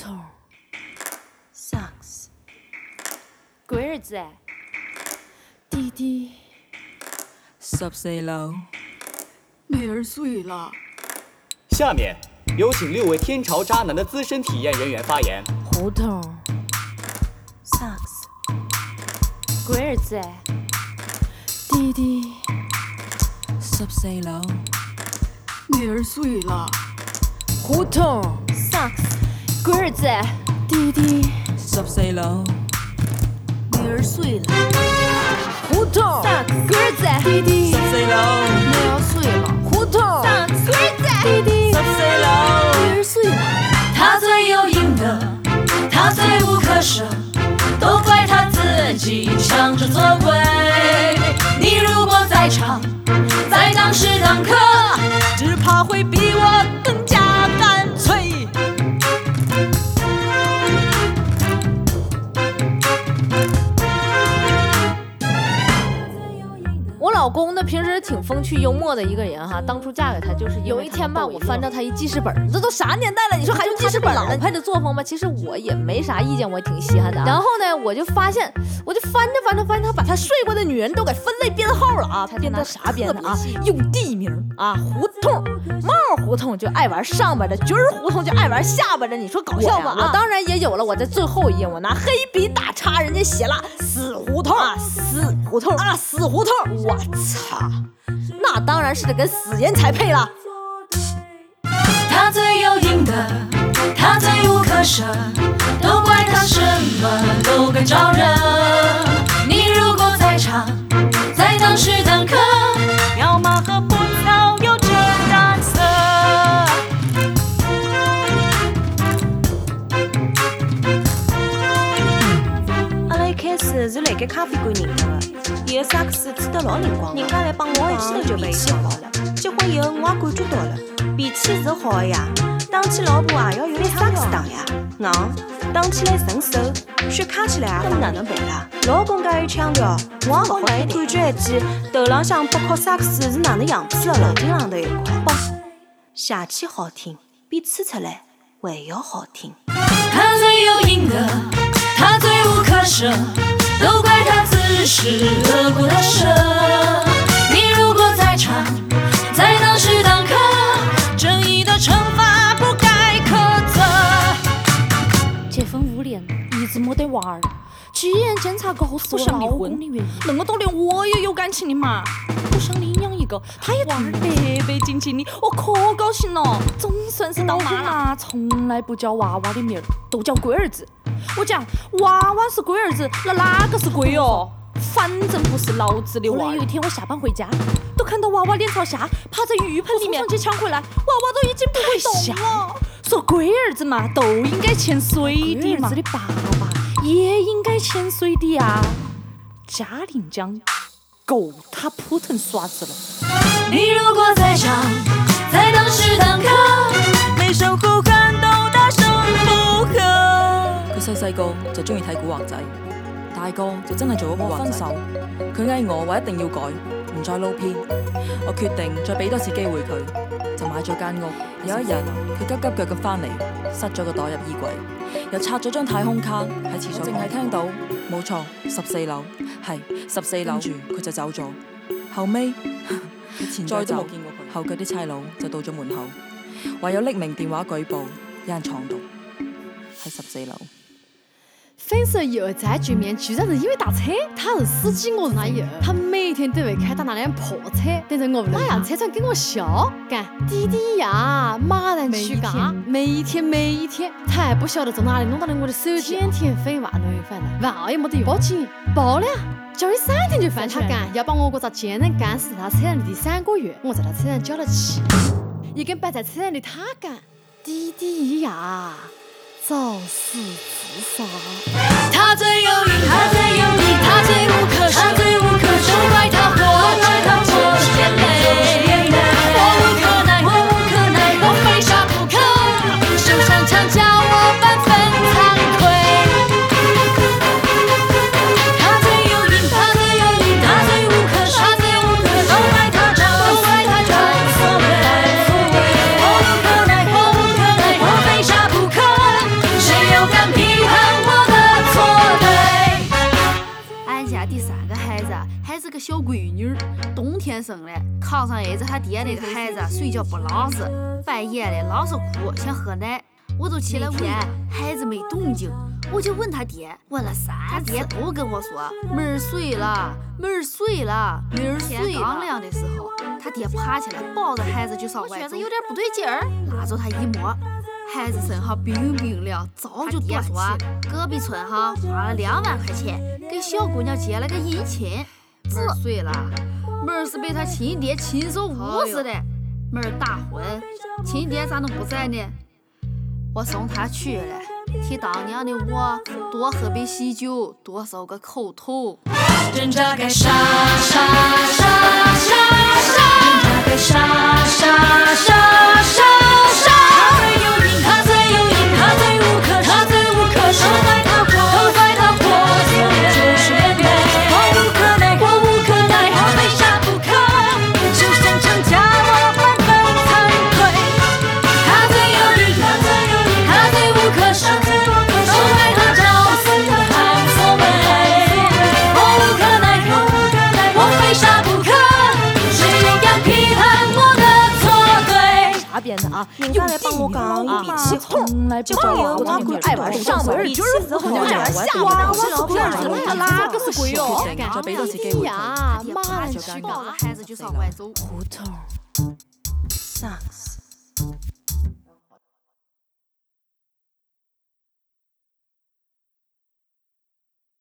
头。 萨克斯。 龟儿子，弟弟。 14楼。 妹儿睡了。 下面有请6位天朝渣男的资深体验人员发言。 胡同。 萨克斯。 龟儿子，弟弟。 14楼。 妹儿睡了。 胡同。 萨克斯。 龟儿子，弟弟。 14楼。 妹儿睡了。 胡同。龟儿子，弟弟。 14楼。 妹儿睡了。 胡同。龟儿子，弟弟。 14楼。 妹儿睡了。 他罪有应得，他罪无可赦，都怪他自己抢着做鬼。你如果在场，在当时当刻，只怕会比我更加干脆。 我老公呢，平时挺风趣幽默的一个人哈。当初嫁给他就是有一天吧，我翻到他一记事本，这都啥年代了？你说还用记事本了？老派的作风吧，其实我也没啥意见，我也挺稀罕的。然后呢，我就翻着他把他睡过的女人都给分类编号了啊。他编的啥编的啊？用地名啊，胡同、帽胡同就爱玩上边的，军儿胡同就爱玩下边的。你说搞笑吧？我当然也有了。我在最后一页，我拿黑笔打叉，人家写了死胡同啊，死胡同啊，死胡同。我操，那当然是得跟死人才配了。 他罪有应得，他罪无可赦，都怪他什么都该招惹。你如果在场，在当时当刻，要马和葡萄有这胆色。 阿拉一开始是辣盖咖啡馆认得的，伊个萨克斯吹得老灵光，人家来帮我一记头就脾气好了。结婚以后我也感觉到了，脾气是好的呀，打起老婆也要有点萨克斯打呀，硬，打起来顺手，血卡起来啊，哪能办啦？老公介有腔调，我也勿好让伊感觉一记头浪向拨靠萨克斯是哪能样子的了，顶浪头一块，写起好听，比吹出来还要好听。 他罪有应得，他罪无可赦，都怪他自视恶果的蛇。你如果在场，在当时当刻，正义的惩罚不该苛责。 结婚5年，一直没得娃儿，去医院检查告诉我老公的原因。 那么多年我也有感情的嘛，我想领养一个，他也特别尽情的，我可高兴了，总算是当妈了。 从来不叫娃娃的名儿，都叫龟儿子。我讲娃娃是龟儿子，那哪个是龟哦？反正不是老子的娃。后来有一天我下班回家，都看到娃娃脸朝下趴在浴盆里面，我冲上去抢回来，娃娃都已经不会动了。 说龟儿子嘛，都应该潜水的嘛。 龟儿子的爸爸也应该潜水的呀。 嘉陵江够他扑腾耍子了。 你如果在场，在当时当刻，每首呼喊都大声附和。 佢細個就中意睇古惑仔，大個就真係做咗古惑仔。分手，佢嗌我話一定要改，唔再撈偏。我決定再俾多次機會佢，就買咗間屋。有一日，佢急急腳咁翻嚟，塞咗個袋入衣櫃，又拆咗張太空卡喺廁所，淨係聽到冇錯14樓，係14樓，住佢就走咗。後尾佢再都冇見過佢。後腳啲差佬就到咗門口，唯有匿名電話舉報，有人闖毒喺14樓。 分手以后再见面，居然是因为打车。他是司机，我是他友。他每天都会开到那辆破车，等着我那辆车长跟我笑，干弟弟呀，马上去干。每一天，他还不晓得从哪里弄到了我的手机，天天翻万能烦了，万也没得用。报警，报了，交易3天就翻起来。他干要把我这奸人干死他车上的第3个月，我在他车上交了气。也跟摆在车上的他干，弟弟呀。早死自杀。 他罪有应，他罪有应，他罪无可赦，他罪无可赦，都怪他活，都怪他活眼泪。我无可奈，我无可奈，我非杀不可，手上枪叫我半分惭愧。他罪有应，他罪有应，他罪无可赦，他罪无可赦，都怪他找，都怪他找所谓。我无可奈，我无可奈，我非杀不可。谁个小闺女儿，冬天生的，炕上挨着他爹那个孩子睡觉不老实，半夜的老是哭，想喝奶。我就起来问他，孩子没动静，我就问他爹，问了3次，他爹都跟我说妹儿睡了，妹儿睡了，妹儿睡了。天刚亮的时候，他爹爬起来抱着孩子就上外走，我觉得有点不对劲儿，拉着他一摸，孩子身上冰冰凉，早就断气了。隔壁村花了2万块钱给小姑娘接了个姻亲，妹儿睡了，妹儿是被他亲爹亲手捂死的，妹儿大婚，亲爹咋能不在呢？我送他去了，替当年的我多喝杯喜酒，多受个口头。 人家该杀杀杀杀杀，人家该杀杀杀杀杀。他最有瘾，他最无可，他最无可守，都怪他活90年代，我无可奈，我无可奈，我非杀不可，就像成家我万分惭愧。他最有瘾，他最无可守，都怪他找死还所谓。我无可奈，我非杀不可，谁敢批判我的错对？ 啥编的啊？ 人家来帮我讲，比起从来不找我的女爱玩上门，就是死活这样吓我，我不是他拉个死鬼哟！ 再俾多次機會呀，媽人去抱着孩子就上外走。 胡同。 Sucks。